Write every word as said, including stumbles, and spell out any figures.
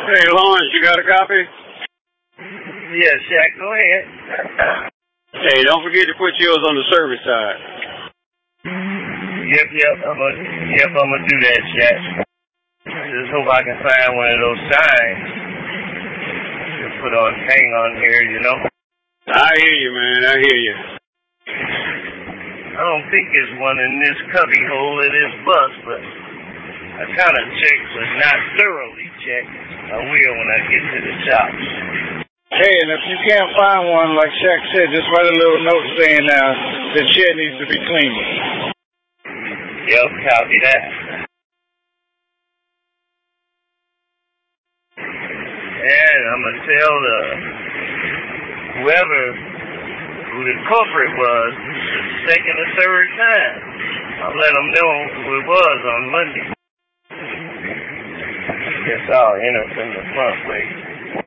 Hey, Lawrence, you got a copy? Yeah, Shaq, go ahead. Hey, don't forget to put yours on the service side. Yep, yep, I'm gonna, yep, I'm gonna do that, Shaq. Just hope I can find one of those signs to put on, hang on here, you know? I hear you, man, I hear you. I don't think there's one in this cubby hole of this bus, but I kind of checked, but not thoroughly checked. I will when I get to the shop. Hey, and if you can't find one, like Shaq said, just write a little note saying uh, the shed needs to be cleaned. Yep, copy that. And I'm going to tell the, whoever, who the culprit was, the second or third time. I'll let them know who it was on Monday. I guess I'll enter from the front way.